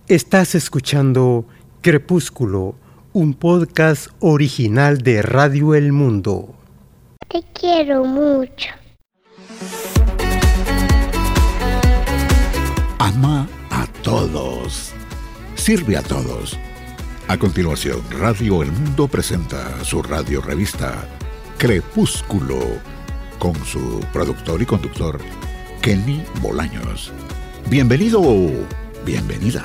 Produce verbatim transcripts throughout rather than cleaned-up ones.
Estás escuchando Crepúsculo, un podcast original de Radio El Mundo. Te quiero mucho. Ama a todos. Sirve a todos. A continuación, Radio El Mundo presenta su radio revista Crepúsculo, con su productor y conductor, Kenny Bolaños. Bienvenido, bienvenida.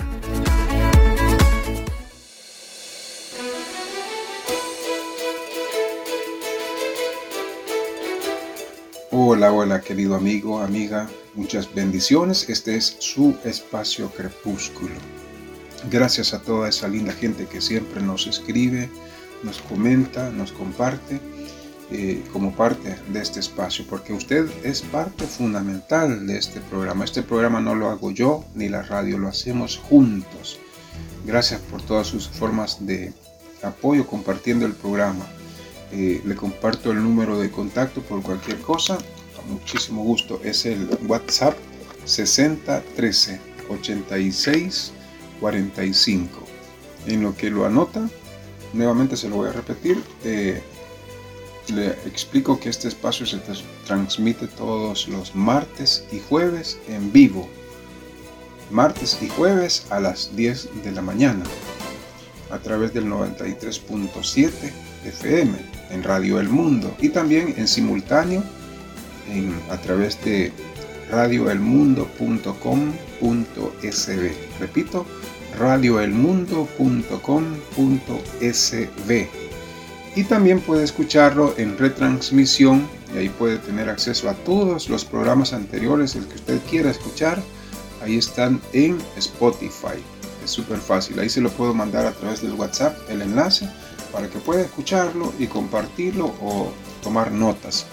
Hola, hola querido amigo, amiga, muchas bendiciones. Este es su espacio Crepúsculo. Gracias a toda esa linda gente que siempre nos escribe, nos comenta, nos comparte eh, como parte de este espacio, porque usted es parte fundamental de este programa. Este programa no lo hago yo ni la radio, lo hacemos juntos. Gracias por todas sus formas de apoyo compartiendo el programa. Eh, le comparto el número de contacto por cualquier cosa, con muchísimo gusto. Es el WhatsApp sesenta trece ochenta y seis cuarenta y cinco. En lo que lo anota, nuevamente se lo voy a repetir. Eh, le explico que este espacio se transmite todos los martes y jueves en vivo. Martes y jueves a las diez de la mañana a través del noventa y tres punto siete F M en Radio El Mundo, y también en simultáneo en, a través de radio el mundo punto com punto s b. Repito, radio el mundo punto com punto s b. Y también puede escucharlo en retransmisión, y ahí puede tener acceso a todos los programas anteriores, el que usted quiera escuchar. Ahí están en Spotify. Es súper fácil, ahí se lo puedo mandar a través del WhatsApp, el enlace, para que pueda escucharlo y compartirlo o tomar notas.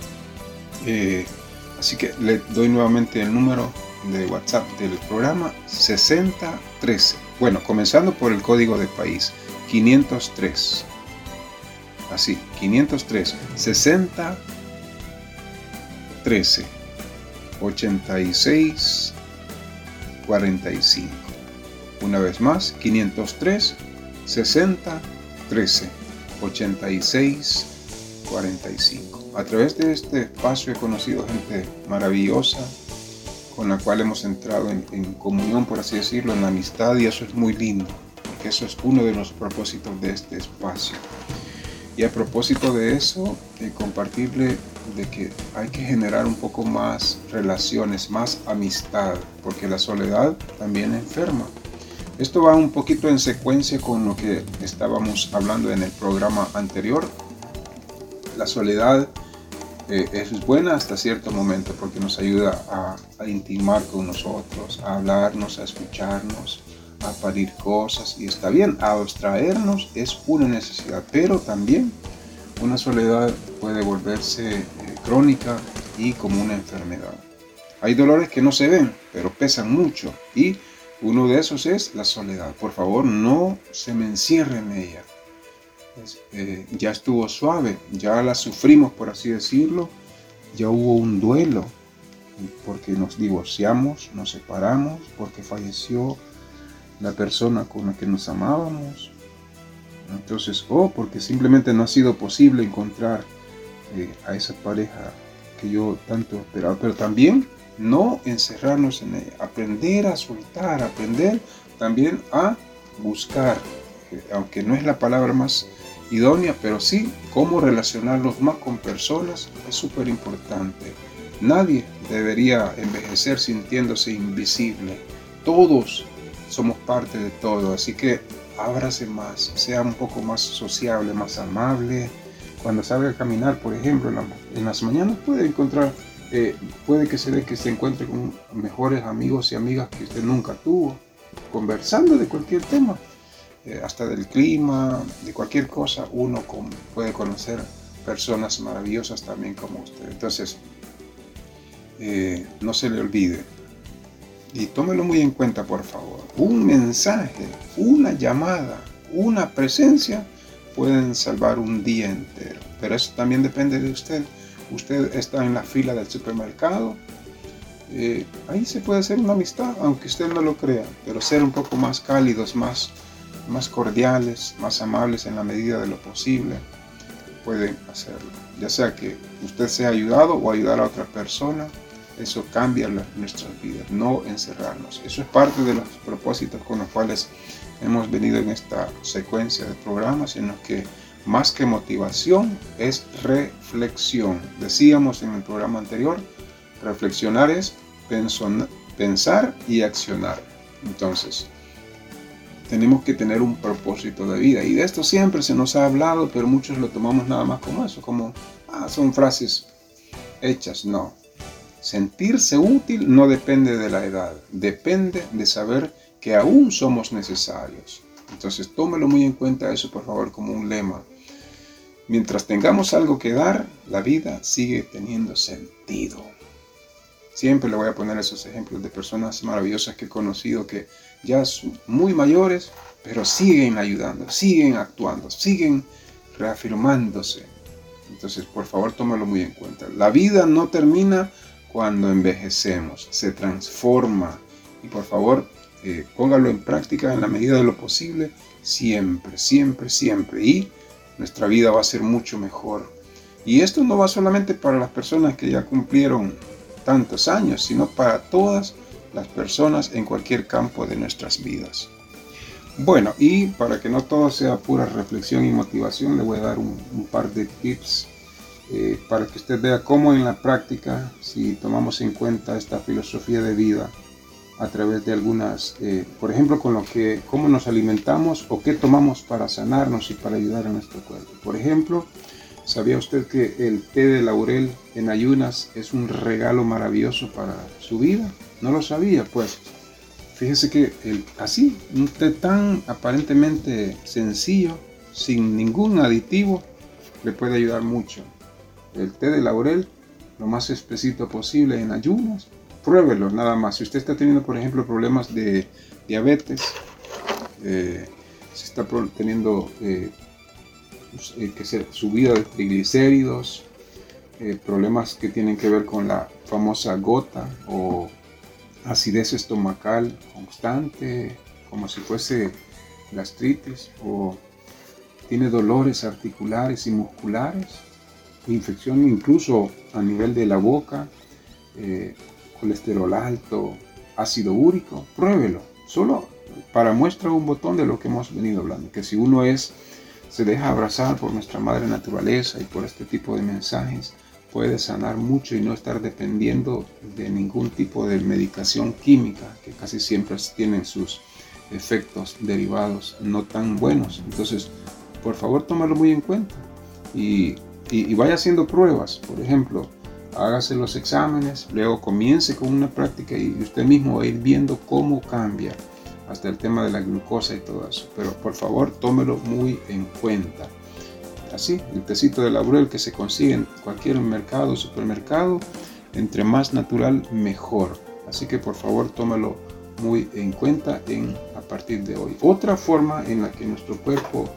Eh, así que le doy nuevamente el número de WhatsApp del programa sesenta trece. Bueno, comenzando por el código de país, quinientos tres. Así, quinientos tres, sesenta trece, ochenta y seis cuarenta y cinco. Una vez más, quinientos tres, sesenta trece, ochenta y seis cuarenta y cinco. A través de este espacio he conocido gente maravillosa con la cual hemos entrado en, en comunión, por así decirlo, en la amistad, y eso es muy lindo, porque eso es uno de los propósitos de este espacio. Y a propósito de eso, eh, compartirle de que hay que generar un poco más relaciones, más amistad, porque la soledad también enferma. Esto va un poquito en secuencia con lo que estábamos hablando en el programa anterior. La soledad eh, es buena hasta cierto momento, porque nos ayuda a, a intimar con nosotros, a hablarnos, a escucharnos, a parir cosas, y está bien. A abstraernos es una necesidad, pero también una soledad puede volverse eh, crónica y como una enfermedad. Hay dolores que no se ven, pero pesan mucho, y uno de esos es la soledad. Por favor, no se me encierre en ella. Es, eh, ya estuvo suave, ya la sufrimos, por así decirlo. Ya hubo un duelo, porque nos divorciamos, nos separamos, porque falleció la persona con la que nos amábamos. Entonces, o oh, porque simplemente no ha sido posible encontrar eh, a esa pareja que yo tanto esperaba. Pero también no encerrarnos en ella, aprender a soltar, aprender también a buscar, eh, aunque no es la palabra más idónea, pero sí cómo relacionarnos más con personas es súper importante. Nadie debería envejecer sintiéndose invisible. Todos somos parte de todo, así que ábrase más, sea un poco más sociable, más amable. Cuando salga a caminar, por ejemplo, en, la, en las mañanas puede encontrar Eh, puede que se dé que se encuentre con mejores amigos y amigas que usted nunca tuvo, conversando de cualquier tema, eh, hasta del clima, de cualquier cosa. Uno con, puede conocer personas maravillosas también como usted. Entonces, eh, no se le olvide, y tómelo muy en cuenta, por favor. Un mensaje, una llamada, una presencia pueden salvar un día entero, pero eso también depende de usted. Usted está en la fila del supermercado eh, ahí se puede hacer una amistad, aunque usted no lo crea, pero ser un poco más cálidos, más, más cordiales, más amables en la medida de lo posible, pueden hacerlo. Ya sea que usted sea ayudado o ayudar a otra persona, eso cambia la, nuestras vidas, no encerrarnos. Eso es parte de los propósitos con los cuales hemos venido en esta secuencia de programas en los que más que motivación es reflexión. Decíamos en el programa anterior, reflexionar es pensar y accionar. Entonces, tenemos que tener un propósito de vida. Y de esto siempre se nos ha hablado, pero muchos lo tomamos nada más como eso, como, ah, son frases hechas. No. Sentirse útil no depende de la edad, depende de saber que aún somos necesarios. Entonces, tómelo muy en cuenta eso, por favor, como un lema. Mientras tengamos algo que dar, la vida sigue teniendo sentido. Siempre le voy a poner esos ejemplos de personas maravillosas que he conocido que ya son muy mayores, pero siguen ayudando, siguen actuando, siguen reafirmándose. Entonces, por favor, tómalo muy en cuenta. La vida no termina cuando envejecemos, se transforma. Y por favor, eh, póngalo en práctica en la medida de lo posible, siempre, siempre, siempre. Y nuestra vida va a ser mucho mejor. Y esto no va solamente para las personas que ya cumplieron tantos años, sino para todas las personas en cualquier campo de nuestras vidas. Bueno, y para que no todo sea pura reflexión y motivación, le voy a dar un, un par de tips eh, para que usted vea cómo en la práctica, si tomamos en cuenta esta filosofía de vida a través de algunas, eh, por ejemplo, con lo que, cómo nos alimentamos o qué tomamos para sanarnos y para ayudar a nuestro cuerpo. Por ejemplo, ¿sabía usted que el té de laurel en ayunas es un regalo maravilloso para su vida? ¿No lo sabía? Pues fíjese que el, así, un té tan aparentemente sencillo, sin ningún aditivo, le puede ayudar mucho. El té de laurel, lo más espesito posible en ayunas, pruébelo nada más. Si usted está teniendo, por ejemplo, problemas de diabetes, eh, si está teniendo eh, eh, que sea subida de triglicéridos, eh, problemas que tienen que ver con la famosa gota o acidez estomacal constante, como si fuese gastritis, o tiene dolores articulares y musculares, infección incluso a nivel de la boca, eh, colesterol alto, ácido úrico, pruébelo. Solo para muestra un botón de lo que hemos venido hablando, que si uno es, se deja abrazar por nuestra madre naturaleza y por este tipo de mensajes, puede sanar mucho y no estar dependiendo de ningún tipo de medicación química, que casi siempre tienen sus efectos derivados no tan buenos. Entonces, por favor, tómalo muy en cuenta y, y, y vaya haciendo pruebas. Por ejemplo, hágase los exámenes, luego comience con una práctica y usted mismo va a ir viendo cómo cambia hasta el tema de la glucosa y todo eso. Pero por favor, tómelo muy en cuenta. Así, el tecito de laurel que se consigue en cualquier mercado o supermercado, entre más natural, mejor. Así que por favor, tómalo muy en cuenta en, a partir de hoy. Otra forma en la que nuestro cuerpo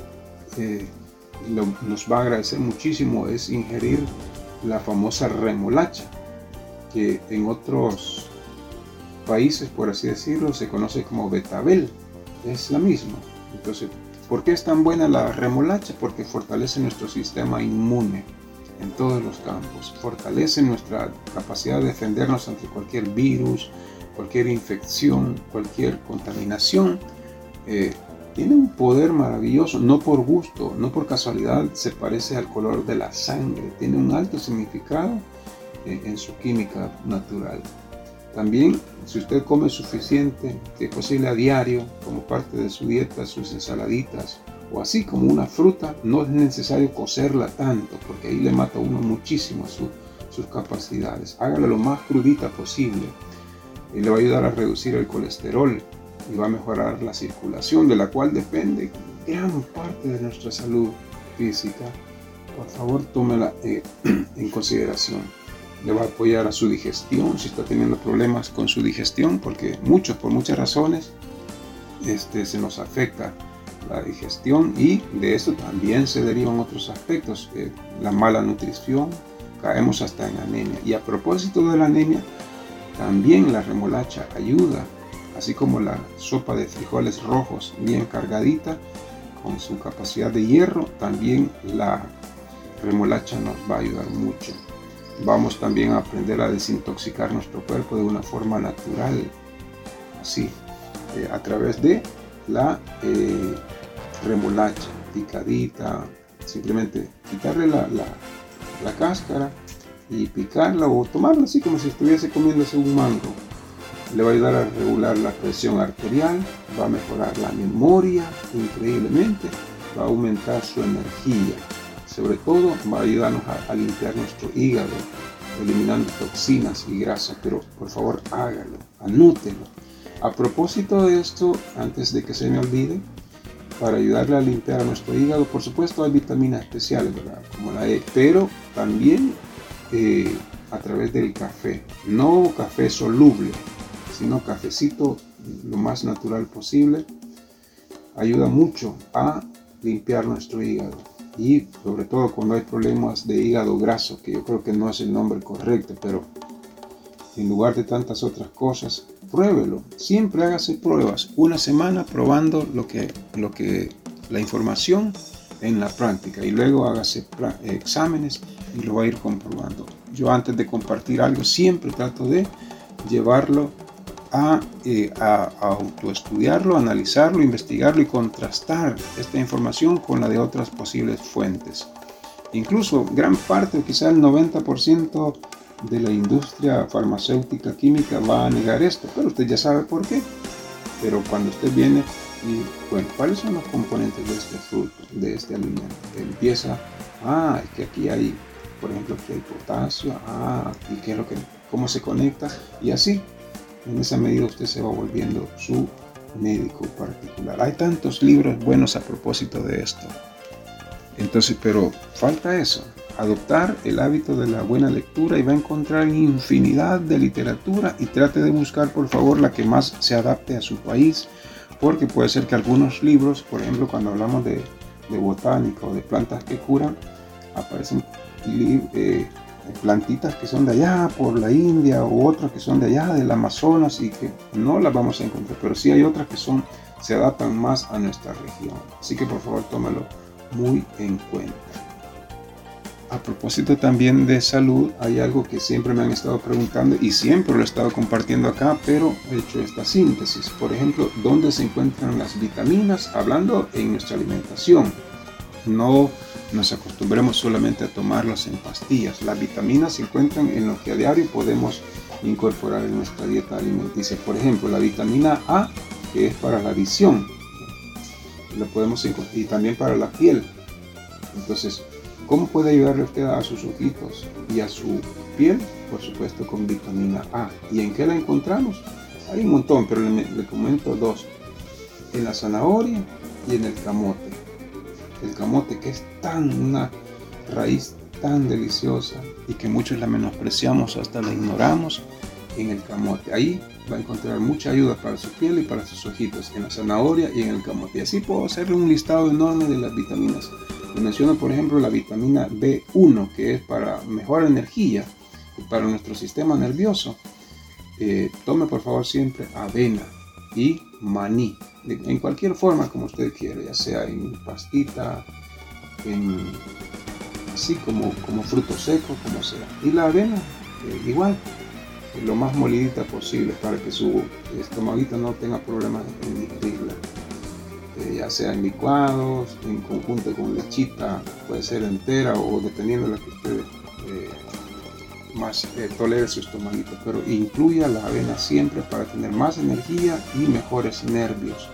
eh, lo, nos va a agradecer muchísimo es ingerir la famosa remolacha, que en otros países, por así decirlo, se conoce como betabel. Es la misma. Entonces, ¿por qué es tan buena la remolacha? Porque fortalece nuestro sistema inmune en todos los campos. Fortalece nuestra capacidad de defendernos ante cualquier virus, cualquier infección, cualquier contaminación. Eh, tiene un poder maravilloso, no por gusto, no por casualidad, se parece al color de la sangre. Tiene un alto significado eh, en su química natural. También, si usted come suficiente, que es posible a diario, como parte de su dieta, sus ensaladitas, o así como una fruta, no es necesario cocerla tanto, porque ahí le mata a uno muchísimo su, sus capacidades. Hágala lo más crudita posible y le va a ayudar a reducir el colesterol y va a mejorar la circulación, de la cual depende gran parte de nuestra salud física. Por favor, tómela eh, en consideración. Le va a apoyar a su digestión, si está teniendo problemas con su digestión, porque muchos, por muchas razones, este, se nos afecta la digestión y de esto también se derivan otros aspectos, eh, la mala nutrición, caemos hasta en anemia. Y a propósito de la anemia, También la remolacha ayuda, así como la sopa de frijoles rojos bien cargadita con su capacidad de hierro. También la remolacha nos va a ayudar mucho. Vamos también a aprender a desintoxicar nuestro cuerpo de una forma natural, así, eh, a través de la eh, remolacha picadita. Simplemente quitarle la, la, la cáscara y picarla o tomarla así como si estuviese comiéndose un mango. Le va a ayudar a regular la presión arterial, va a mejorar la memoria increíblemente, va a aumentar su energía. Sobre todo va a ayudarnos a, a limpiar nuestro hígado, eliminando toxinas y grasa. Pero por favor hágalo, anótelo. A propósito de esto, antes de que se me olvide, para ayudarle a limpiar a nuestro hígado, por supuesto hay vitaminas especiales, ¿verdad? Como la E, pero también eh, a través del café. No café soluble, sino cafecito lo más natural posible. Ayuda mucho a limpiar nuestro hígado. Y sobre todo cuando hay problemas de hígado graso, que yo creo que no es el nombre correcto, pero en lugar de tantas otras cosas, pruébelo. Siempre hágase pruebas, una semana probando lo que, lo que, la información en la práctica, y luego hágase exámenes y lo va a ir comprobando. Yo antes de compartir algo siempre trato de llevarlo a, eh, a, a autoestudiarlo, analizarlo, investigarlo y contrastar esta información con la de otras posibles fuentes. Incluso gran parte, quizá el noventa por ciento de la industria farmacéutica química va a negar esto, pero usted ya sabe por qué. Pero cuando usted viene y, bueno, ¿cuáles son los componentes de este fruto, de este alimento? Empieza, ah, es que aquí hay, por ejemplo, aquí hay potasio, ah, y qué es lo que, cómo se conecta, y así. En esa medida usted se va volviendo su médico particular. Hay tantos libros buenos a propósito de esto. Entonces, pero falta eso, adoptar el hábito de la buena lectura, y va a encontrar infinidad de literatura, y trate de buscar por favor la que más se adapte a su país, porque puede ser que algunos libros, por ejemplo cuando hablamos de, de botánica o de plantas que curan, aparecen eh, plantitas que son de allá por la India, u otras que son de allá del Amazonas, y que no las vamos a encontrar, pero sí hay otras que son, se adaptan más a nuestra región. Así que por favor tómalo muy en cuenta. A propósito también de salud, hay algo que siempre me han estado preguntando y siempre lo he estado compartiendo acá, pero he hecho esta síntesis. Por ejemplo, ¿dónde se encuentran las vitaminas? Hablando en nuestra alimentación. No nos acostumbremos solamente a tomarlas en pastillas. Las vitaminas se encuentran en lo que a diario podemos incorporar en nuestra dieta alimenticia. Por ejemplo, la vitamina A, que es para la visión, la podemos encontrar, y también para la piel. Entonces, ¿cómo puede ayudarle usted a sus ojitos y a su piel? Por supuesto con vitamina A. ¿Y en qué la encontramos? Hay un montón, pero le, le comento dos. En la zanahoria y en el camote. El camote, que es tan una raíz tan deliciosa y que muchos la menospreciamos, hasta la ignoramos. En el camote, ahí va a encontrar mucha ayuda para su piel y para sus ojitos, en la zanahoria y en el camote. Y así puedo hacerle un listado enorme de las vitaminas. Le menciono por ejemplo la vitamina B uno, que es para mejor energía y para nuestro sistema nervioso. Eh, tome por favor siempre avena y maní, en cualquier forma como usted quiera, ya sea en pastita, en, así como, como fruto seco, como sea. Y la avena, eh, igual, lo más molidita posible para que su estomaguito no tenga problemas en digerirla. Eh, ya sea en licuados, en conjunto con lechita, puede ser entera o dependiendo de lo que usted eh, más eh, tolere su estomaguito, pero incluya la avena siempre para tener más energía y mejores nervios.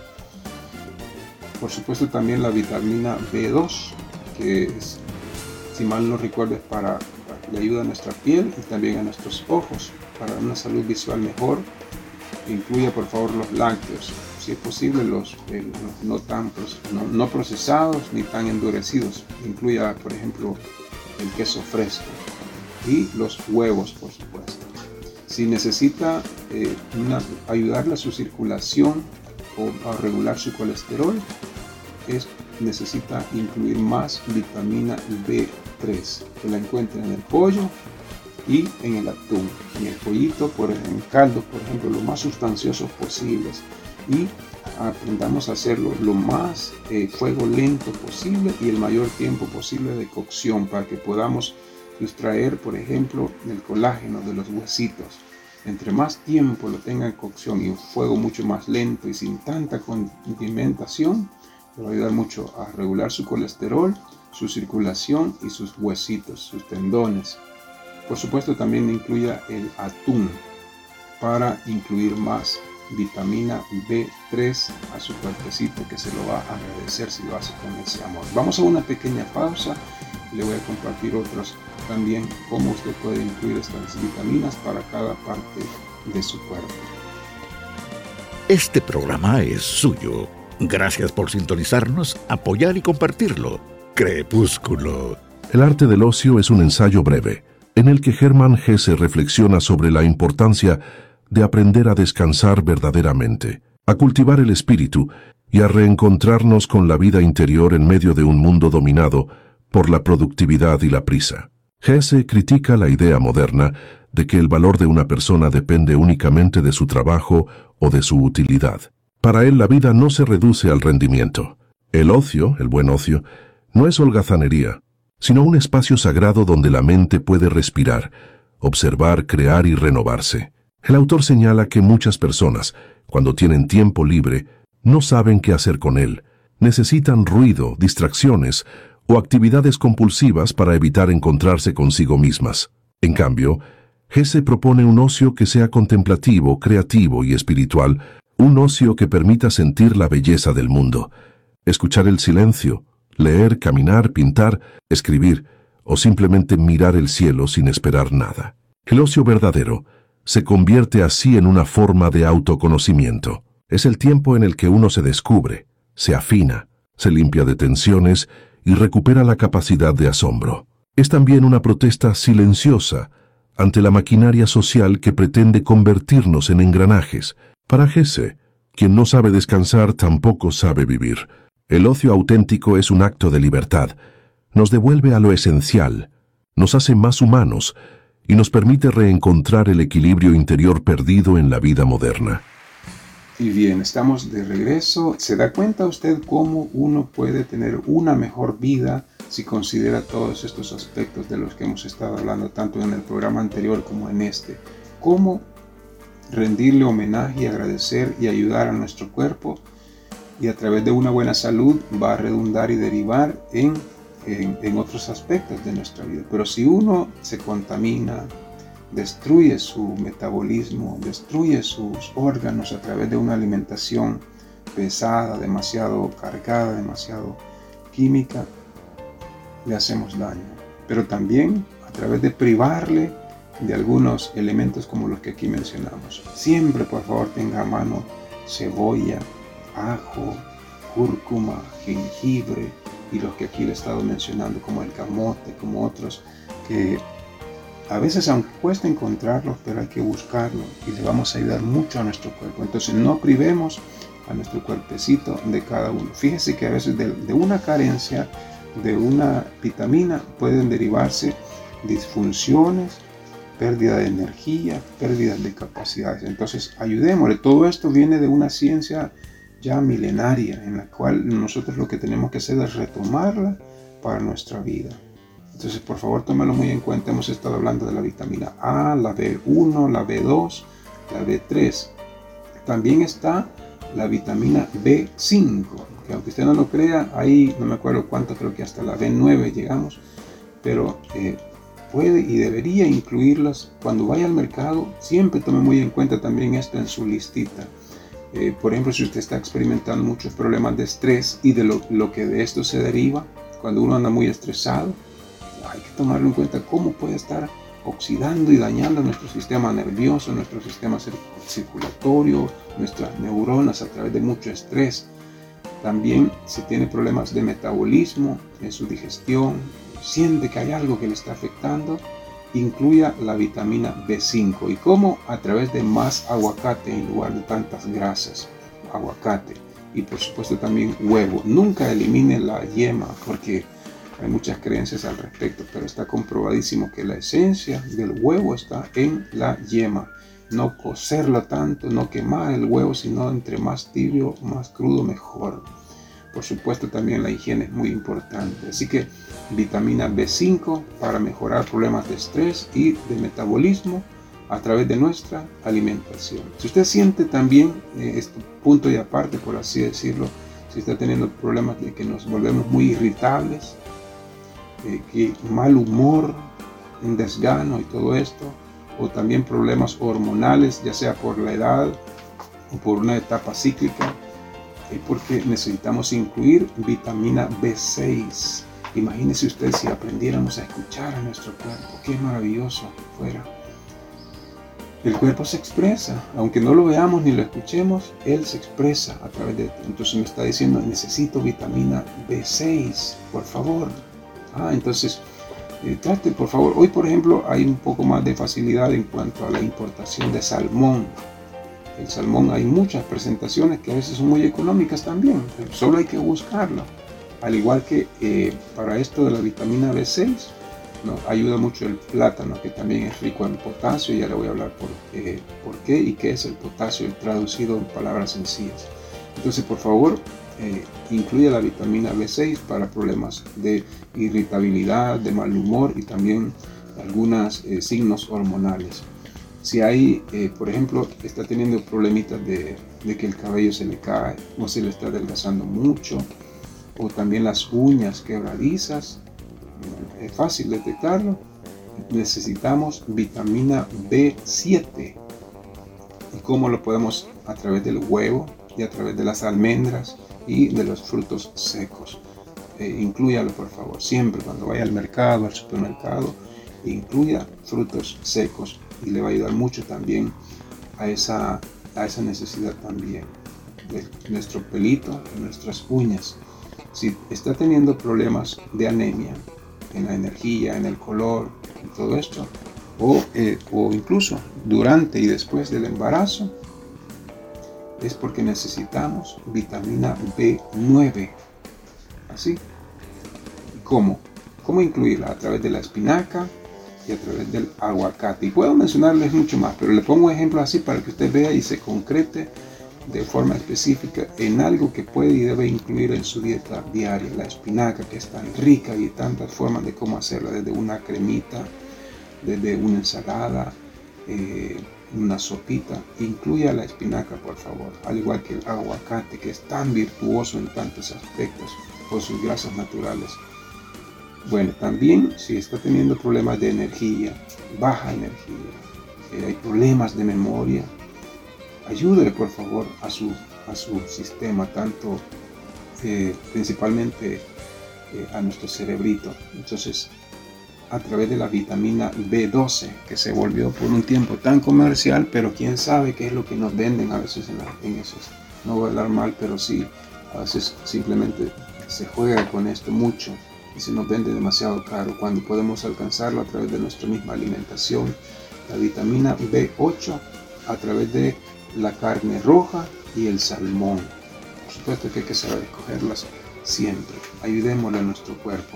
Por supuesto también la vitamina B dos, que es, si mal no recuerdo, es para, para que le ayuda a nuestra piel y también a nuestros ojos, para una salud visual mejor. Incluya por favor los lácteos, si es posible los, eh, los no, tan, no, no procesados ni tan endurecidos. Incluya por ejemplo el queso fresco y los huevos, por supuesto. Si necesita eh, una, ayudarle a su circulación o a regular su colesterol, es, necesita incluir más vitamina B tres, que la encuentra en el pollo, y en el atún, en el pollito, por en caldo, por ejemplo, lo más sustanciosos posibles, y aprendamos a hacerlo lo más eh, fuego lento posible y el mayor tiempo posible de cocción para que podamos extraer, por ejemplo, el colágeno de los huesitos. Entre más tiempo lo tenga en cocción y un fuego mucho más lento y sin tanta condimentación, le va a ayudar mucho a regular su colesterol, su circulación y sus huesitos, sus tendones. Por supuesto, también incluya el atún para incluir más vitamina B tres a su cuerpecito, que se lo va a agradecer si lo hace con ese amor. Vamos a una pequeña pausa y le voy a compartir otros también cómo usted puede incluir estas vitaminas para cada parte de su cuerpo. Este programa es suyo. Gracias por sintonizarnos, apoyar y compartirlo. Crepúsculo. El arte del ocio es un ensayo breve, en el que Hermann Hesse reflexiona sobre la importancia de aprender a descansar verdaderamente, a cultivar el espíritu y a reencontrarnos con la vida interior en medio de un mundo dominado por la productividad y la prisa. Hesse critica la idea moderna de que el valor de una persona depende únicamente de su trabajo o de su utilidad. Para él, la vida no se reduce al rendimiento. El ocio, el buen ocio, no es holgazanería, sino un espacio sagrado donde la mente puede respirar, observar, crear y renovarse. El autor señala que muchas personas, cuando tienen tiempo libre, no saben qué hacer con él. Necesitan ruido, distracciones o actividades compulsivas para evitar encontrarse consigo mismas. En cambio, Hesse propone un ocio que sea contemplativo, creativo y espiritual, un ocio que permita sentir la belleza del mundo, escuchar el silencio, leer, caminar, pintar, escribir o simplemente mirar el cielo sin esperar nada. El ocio verdadero se convierte así en una forma de autoconocimiento. Es el tiempo en el que uno se descubre, se afina, se limpia de tensiones y recupera la capacidad de asombro. Es también una protesta silenciosa ante la maquinaria social que pretende convertirnos en engranajes. Para Hesse, quien no sabe descansar tampoco sabe vivir. El ocio auténtico es un acto de libertad. Nos devuelve a lo esencial, nos hace más humanos y nos permite reencontrar el equilibrio interior perdido en la vida moderna. Y bien, estamos de regreso. ¿Se da cuenta usted cómo uno puede tener una mejor vida si considera todos estos aspectos de los que hemos estado hablando tanto en el programa anterior como en este? ¿Cómo rendirle homenaje y agradecer y ayudar a nuestro cuerpo? Y a través de una buena salud va a redundar y derivar en, en, en otros aspectos de nuestra vida. Pero si uno se contamina, destruye su metabolismo, destruye sus órganos a través de una alimentación pesada, demasiado cargada, demasiado química, le hacemos daño. Pero también a través de privarle de algunos elementos como los que aquí mencionamos. Siempre, por favor, tenga a mano cebolla, ajo, cúrcuma, jengibre y los que aquí le he estado mencionando como el camote, como otros que a veces aunque cuesta encontrarlos, pero hay que buscarlos y le vamos a ayudar mucho a nuestro cuerpo. Entonces no privemos a nuestro cuerpecito de cada uno. Fíjese que a veces de, de una carencia de una vitamina pueden derivarse disfunciones, pérdida de energía, pérdida de capacidades. Entonces ayudémosle. Todo esto viene de una ciencia ya milenaria en la cual nosotros lo que tenemos que hacer es retomarla para nuestra vida. Entonces, por favor, tómalo muy en cuenta. Hemos estado hablando de la vitamina A, la B uno, la B dos, la B tres. También está la vitamina B cinco, que aunque usted no lo crea, ahí no me acuerdo cuánto, creo que hasta la B nueve llegamos, pero eh, puede y debería incluirlas cuando vaya al mercado. Siempre tome muy en cuenta también esto en su listita. Eh, por ejemplo, si usted está experimentando muchos problemas de estrés y de lo, lo que de esto se deriva, cuando uno anda muy estresado, hay que tomarlo en cuenta cómo puede estar oxidando y dañando nuestro sistema nervioso, nuestro sistema circulatorio, nuestras neuronas a través de mucho estrés. También si tiene problemas de metabolismo, en su digestión, siente que hay algo que le está afectando, incluya la vitamina B cinco. ¿Y cómo? A través de más aguacate en lugar de tantas grasas. Aguacate. Y por supuesto también huevo. Nunca elimine la yema porque Hay muchas creencias al respecto, pero está comprobadísimo que la esencia del huevo está en la yema. No cocerlo tanto, no quemar el huevo, sino entre más tibio, más crudo, mejor. Por supuesto, también la higiene es muy importante. Así que vitamina B cinco para mejorar problemas de estrés y de metabolismo a través de nuestra alimentación. Si usted siente también, eh, este punto y aparte, por así decirlo, si está teniendo problemas de que nos volvemos muy irritables, eh, que mal humor, un desgano y todo esto, o también problemas hormonales, ya sea por la edad o por una etapa cíclica, es porque necesitamos incluir vitamina B seis. Imagínese usted si aprendiéramos a escuchar a nuestro cuerpo, qué maravilloso fuera. El cuerpo se expresa, aunque no lo veamos ni lo escuchemos, él se expresa a través de esto. Entonces me está diciendo, necesito vitamina B seis, por favor. Ah, entonces Eh, trate, por favor. Hoy, por ejemplo, hay un poco más de facilidad en cuanto a la importación de salmón. El salmón, hay muchas presentaciones que a veces son muy económicas también, pero solo hay que buscarlo. Al igual que eh, para esto de la vitamina B seis, ¿no? Ayuda mucho el plátano, que también es rico en potasio. Ya le voy a hablar por, eh, por qué y qué es el potasio, traducido en palabras sencillas. Entonces, por favor, Eh, incluye la vitamina B seis para problemas de irritabilidad, de mal humor y también algunos eh, signos hormonales. Si hay, eh, por ejemplo, está teniendo problemitas de, de que el cabello se le cae o se le está adelgazando mucho, o también las uñas quebradizas, es fácil detectarlo. Necesitamos vitamina B siete. ¿Y cómo lo podemos? A través del huevo y a través de las almendras y de los frutos secos. Eh, inclúyalo, por favor, siempre cuando vaya al mercado, al supermercado, incluya frutos secos y le va a ayudar mucho también a esa, a esa necesidad también de nuestro pelito, de nuestras uñas. Si está teniendo problemas de anemia en la energía, en el color, en todo esto, o, eh, o incluso durante y después del embarazo, es porque necesitamos vitamina B nueve. ¿Así? ¿Cómo? ¿Cómo incluirla? A través de la espinaca y a través del aguacate. Y puedo mencionarles mucho más, pero le pongo ejemplos así para que usted vea y se concrete de forma específica en algo que puede y debe incluir en su dieta diaria. La espinaca, que es tan rica y tantas formas de cómo hacerla, desde una cremita, desde una ensalada, eh, una sopita. Incluya la espinaca, por favor, al igual que el aguacate, que es tan virtuoso en tantos aspectos por sus grasas naturales. Bueno, también si está teniendo problemas de energía, baja energía, eh, hay problemas de memoria, ayúdele por favor a su, a su sistema, tanto eh, principalmente eh, a nuestro cerebrito. Entonces, a través de la vitamina B doce, que se volvió por un tiempo tan comercial, pero quién sabe qué es lo que nos venden a veces en, la, en esos. No voy a hablar mal, pero sí, a veces simplemente se juega con esto mucho y se nos vende demasiado caro, cuando podemos alcanzarlo a través de nuestra misma alimentación. La vitamina B ocho a través de la carne roja y el salmón. Por supuesto que hay que saber escogerlas siempre. Ayudémosle a nuestro cuerpo.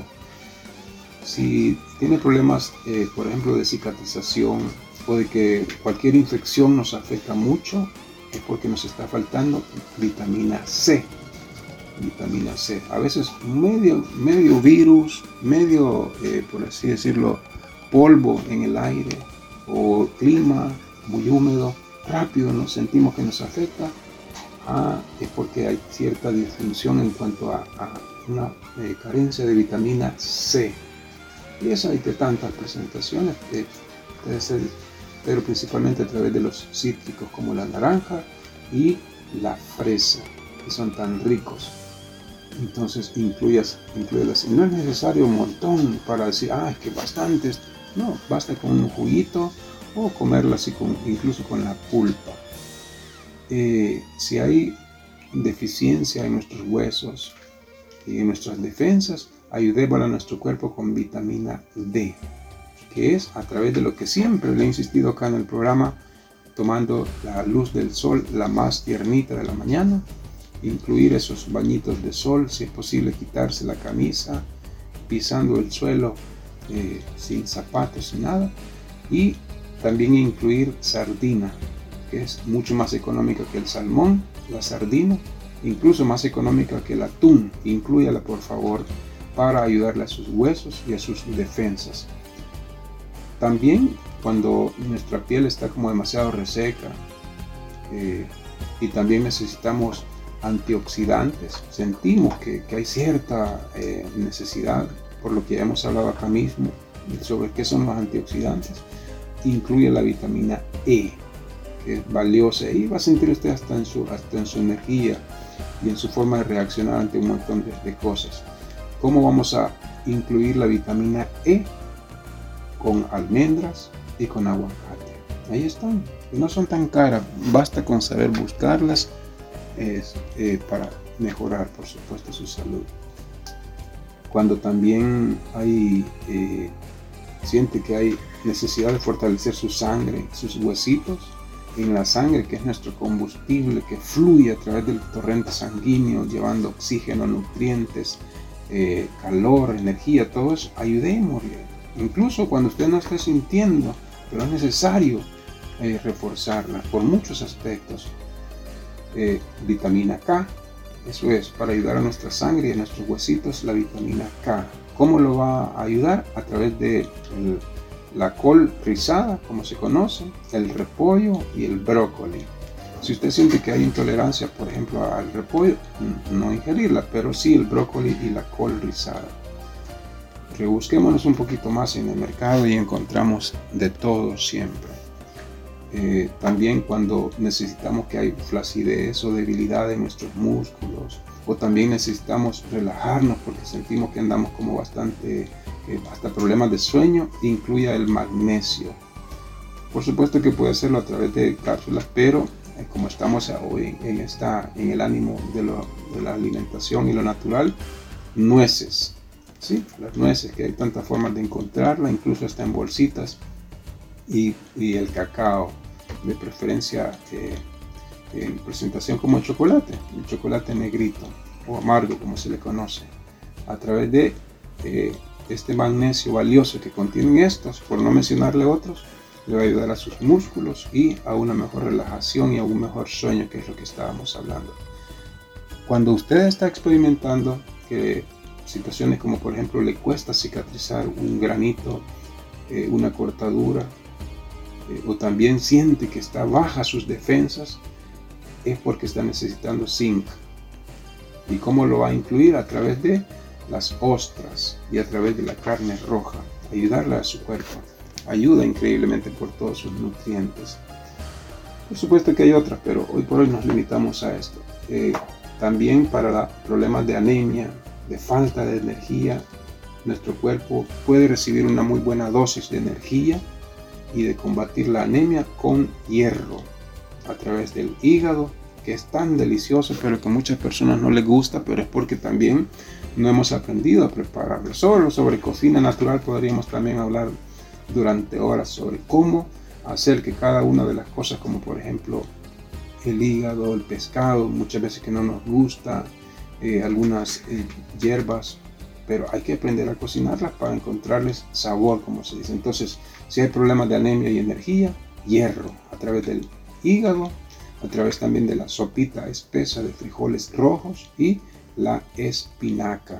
Si tiene problemas, eh, por ejemplo, de cicatrización o de que cualquier infección nos afecta mucho, es porque nos está faltando vitamina C. Vitamina C. A veces medio, medio virus, medio, eh, por así decirlo, polvo en el aire o clima muy húmedo, rápido nos sentimos que nos afecta. Ah, es porque hay cierta disfunción en cuanto a, a una eh, carencia de vitamina C. Y eso hay de tantas presentaciones, que debe ser, pero principalmente a través de los cítricos como la naranja y la fresa, que son tan ricos. Entonces incluyas, incluyas. Y no es necesario un montón para decir, ah, es que bastantes. No, basta con un juguito o comerla así, con, incluso con la pulpa. Eh, si hay deficiencia en nuestros huesos y en nuestras defensas, ayudémosle a nuestro cuerpo con vitamina D, que es a través de lo que siempre le he insistido acá en el programa, tomando la luz del sol, la más tiernita de la mañana, incluir esos bañitos de sol, si es posible quitarse la camisa pisando el suelo eh, sin zapatos, sin nada. Y también incluir sardina, que es mucho más económica que el salmón, la sardina, incluso más económica que el atún. Inclúyala por favor para ayudarle a sus huesos y a sus defensas. También cuando nuestra piel está como demasiado reseca eh, y también necesitamos antioxidantes, sentimos que, que hay cierta eh, necesidad, por lo que ya hemos hablado acá mismo sobre qué son los antioxidantes, incluye la vitamina E, que es valiosa, y va a sentir usted hasta en su, hasta en su energía y en su forma de reaccionar ante un montón de, de cosas. ¿Cómo vamos a incluir la vitamina E? Con almendras y con aguacate. Ahí están, no son tan caras, basta con saber buscarlas es, eh, para mejorar, por supuesto, su salud. Cuando también hay eh, siente que hay necesidad de fortalecer su sangre, sus huesitos, en la sangre, que es nuestro combustible que fluye a través del torrente sanguíneo, llevando oxígeno, nutrientes, eh, calor, energía, todo eso, ayudémosle. Incluso cuando usted no esté sintiendo, pero es necesario eh, reforzarla por muchos aspectos. Eh, vitamina K, eso es para ayudar a nuestra sangre y a nuestros huesitos, la vitamina K. ¿Cómo lo va a ayudar? A través de el, la col rizada, como se conoce, el repollo y el brócoli. Si usted siente que hay intolerancia, por ejemplo, al repollo, no ingerirla, pero sí el brócoli y la col rizada. Rebusquémonos un poquito más en el mercado y encontramos de todo siempre. Eh, también cuando necesitamos que hay flacidez o debilidad en nuestros músculos, o también necesitamos relajarnos porque sentimos que andamos como bastante, eh, hasta problemas de sueño, incluya el magnesio. Por supuesto que puede hacerlo a través de cápsulas, pero eh, como estamos hoy en, esta, en el ánimo de, lo, de la alimentación y lo natural, nueces. Sí, las nueces, que hay tantas formas de encontrarla, incluso está en bolsitas, y, y el cacao, de preferencia eh, en presentación como el chocolate, el chocolate negrito o amargo como se le conoce, a través de eh, este magnesio valioso que contienen estos, por no mencionarle otros, le va a ayudar a sus músculos y a una mejor relajación y a un mejor sueño, que es lo que estábamos hablando. Cuando usted está experimentando que situaciones como por ejemplo le cuesta cicatrizar un granito, eh, una cortadura, eh, o también siente que está baja sus defensas, es porque está necesitando zinc. ¿Y cómo lo va a incluir? A través de las ostras y a través de la carne roja, ayudarle a su cuerpo. Ayuda increíblemente por todos sus nutrientes. Por supuesto que hay otras, pero hoy por hoy nos limitamos a esto. Eh, también para problemas de anemia, de falta de energía, nuestro cuerpo puede recibir una muy buena dosis de energía y de combatir la anemia con hierro a través del hígado, que es tan delicioso, pero que a muchas personas no les gusta, pero es porque también no hemos aprendido a prepararlo. Solo sobre cocina natural podríamos también hablar durante horas sobre cómo hacer que cada una de las cosas, como por ejemplo el hígado, el pescado, muchas veces que no nos gusta, eh, algunas eh, hierbas, pero hay que aprender a cocinarlas para encontrarles sabor, como se dice. Entonces, si hay problemas de anemia y energía, hierro a través del hígado, a través también de la sopita espesa de frijoles rojos y la espinaca.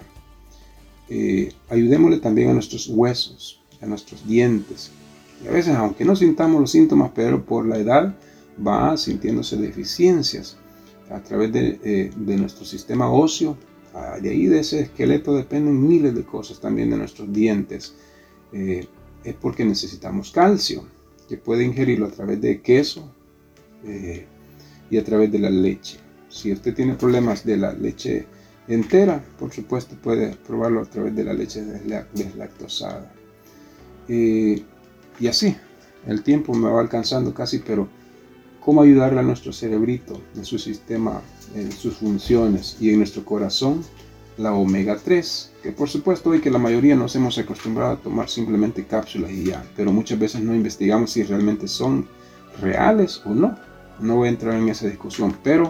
Eh, ayudémosle también a nuestros huesos, a nuestros dientes. Y a veces, aunque no sintamos los síntomas, pero por la edad va sintiéndose deficiencias a través de, eh, de nuestro sistema óseo. De ahí, de ese esqueleto, dependen miles de cosas, también de nuestros dientes. Eh, es porque necesitamos calcio, que puede ingerirlo a través de queso eh, y a través de la leche. Si usted tiene problemas de la leche entera, por supuesto puede probarlo a través de la leche deslactosada. Eh, y así, el tiempo me va alcanzando casi, pero cómo ayudarle a nuestro cerebrito, en su sistema, en sus funciones y en nuestro corazón, la omega tres, que por supuesto hoy que la mayoría nos hemos acostumbrado a tomar simplemente cápsulas y ya, pero muchas veces no investigamos si realmente son reales o no. No voy a entrar en esa discusión, pero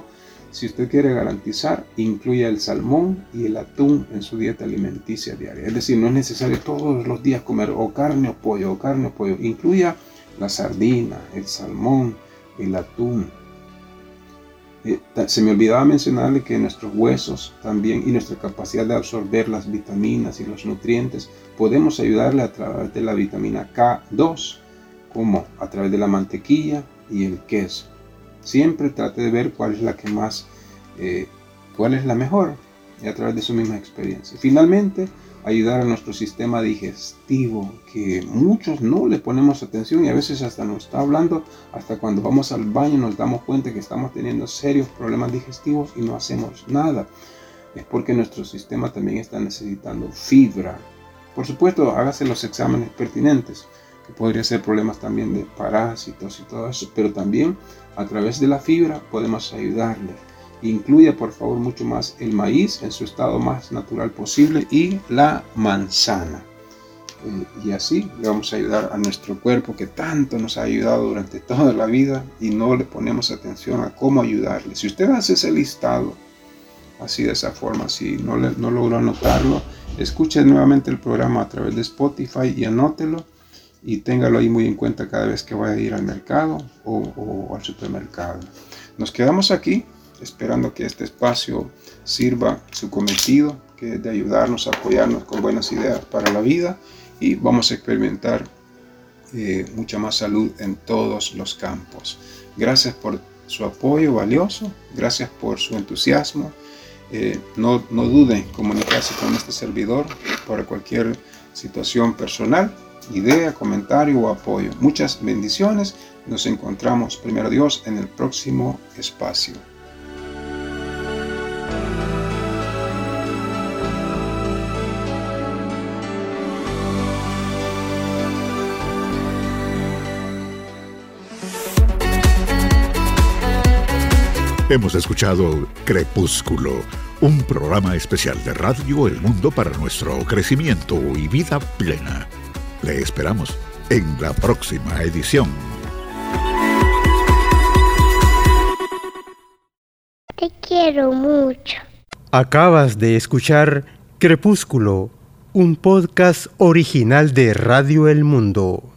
Si usted quiere garantizar, incluya el salmón y el atún en su dieta alimenticia diaria. Es decir, no es necesario todos los días comer o carne o pollo, o carne o pollo. Incluya la sardina, el salmón, el atún. Eh, se me olvidaba mencionarle que nuestros huesos también y nuestra capacidad de absorber las vitaminas y los nutrientes, podemos ayudarle a través de la vitamina K dos, como a través de la mantequilla y el queso. Siempre trate de ver cuál es la que más, eh, cuál es la mejor, y a través de su misma experiencia. Finalmente, ayudar a nuestro sistema digestivo, que muchos no le ponemos atención y a veces hasta nos está hablando, hasta cuando vamos al baño nos damos cuenta que estamos teniendo serios problemas digestivos y no hacemos nada. Es porque nuestro sistema también está necesitando fibra. Por supuesto, hágase los exámenes pertinentes, que podría ser problemas también de parásitos y todo eso, pero también a través de la fibra podemos ayudarle. Incluya por favor mucho más el maíz en su estado más natural posible y la manzana. Eh, y así le vamos a ayudar a nuestro cuerpo, que tanto nos ha ayudado durante toda la vida y no le ponemos atención a cómo ayudarle. Si usted hace ese listado así de esa forma, si no, le, no logró anotarlo, escuche nuevamente el programa a través de Spotify y anótelo. Y téngalo ahí muy en cuenta cada vez que vaya a ir al mercado o, o al supermercado. Nos quedamos aquí esperando que este espacio sirva su cometido, que es de ayudarnos, a apoyarnos con buenas ideas para la vida, y vamos a experimentar eh, mucha más salud en todos los campos. Gracias por su apoyo valioso, gracias por su entusiasmo. Eh, no, no duden en comunicarse con este servidor para cualquier situación personal, idea, comentario o apoyo. Muchas bendiciones. Nos encontramos, primero Dios, en el próximo espacio. Hemos escuchado Crepúsculo, un programa especial de Radio El Mundo para nuestro crecimiento y vida plena. Le esperamos en la próxima edición. Te quiero mucho. Acabas de escuchar Crepúsculo, un podcast original de Radio El Mundo.